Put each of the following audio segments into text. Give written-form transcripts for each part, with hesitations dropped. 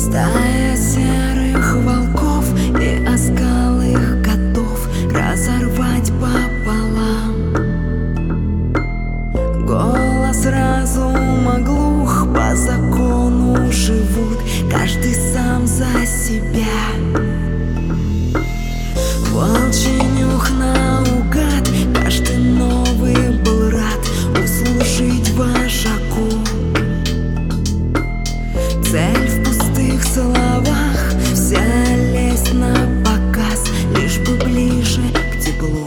Стая серых волков и оскалых котов разорвать пополам. Голос разума глух, по закону живут, каждый сам за себя. Волчий нюх наугад, каждый новый был рад услужить вожаку. Цель в пустых словах, вся лезть на показ, лишь бы ближе к теплу.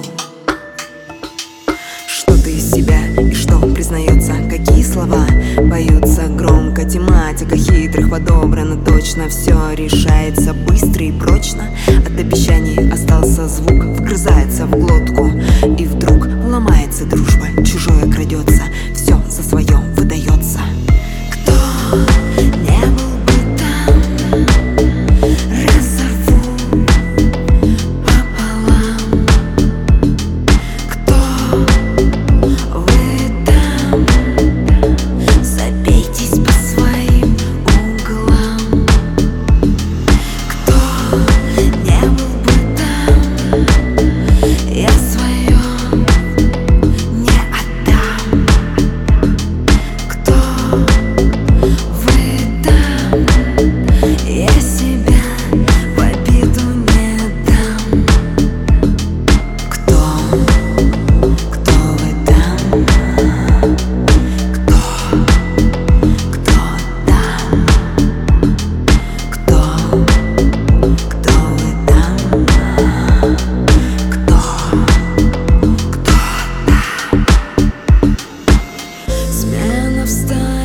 Что ты из себя и что признается, какие слова поются громко, тематика хитрых подобрана точно, все решается быстро и прочно. От обещаний остался звук, вгрызается в глотку, и вдруг ломается дружба, чужое крадется, все за свое выдается. Кто не был бы там, разорву пополам. Кто вы там, забейтесь по своим углам. Кто не был бы там, я свое не отдам. Кто вы там, я себя в обиду не дам. Кто вы там? Кто там? Кто вы там? Кто там? Смена в стае.